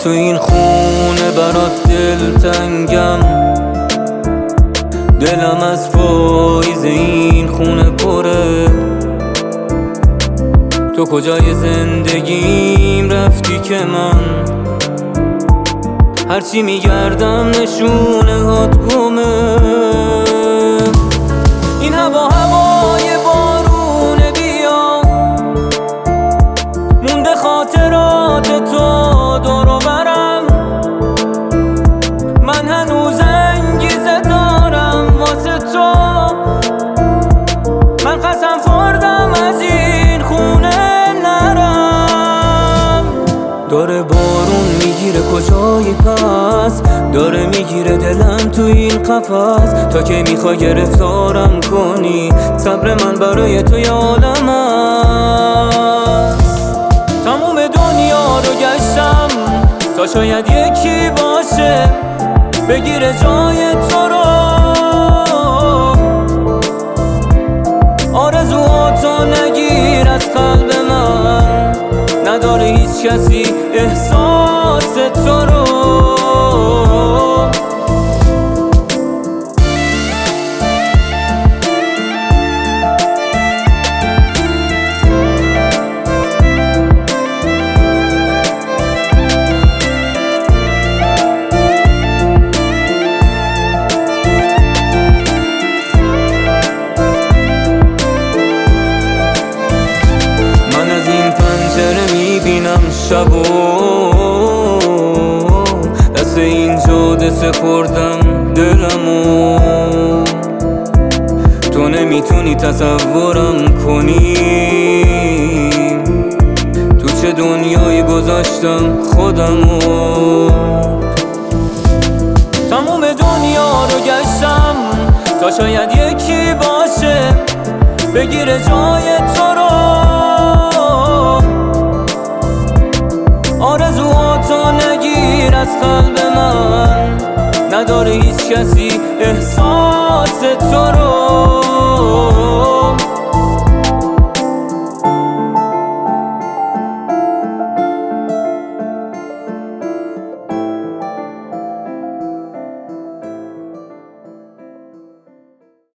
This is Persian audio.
تو این خونه برات دلتنگم، دلم از پاییز این خونه پره. تو کجای زندگیم رفتی که من هرچی میگردم نشونه هات گمه. این هوا هوای بارونه بیا، مونده خاطرات تو دور و برم. من هنوز انگیزه دارم واسه تو، من قسم خوردم از این خونه نرم. داره بارون میگیره کجایی پس، داره میگیره دلم تو این قفس. تا که میخوای گرفتارم کنی، صبر من برای تو یه عالم است. تموم دنیا رو گشتم تا شاید یکی باشه بگیره جای تو رو. آرزوهاتو نگیر از قلب من، نداره هیچ کسی احساس تو رو. میبینم شبو دست این جاده سپردم دلمو. تو نمیتونی تصورم کنی تو چه دنیایی گذاشتم خودمو. تموم دنیا رو گشتم تا شاید یکی باشه بگیره جای تو رو. آرزوهاتو نگیر از قلب من، نداره هیچ کسی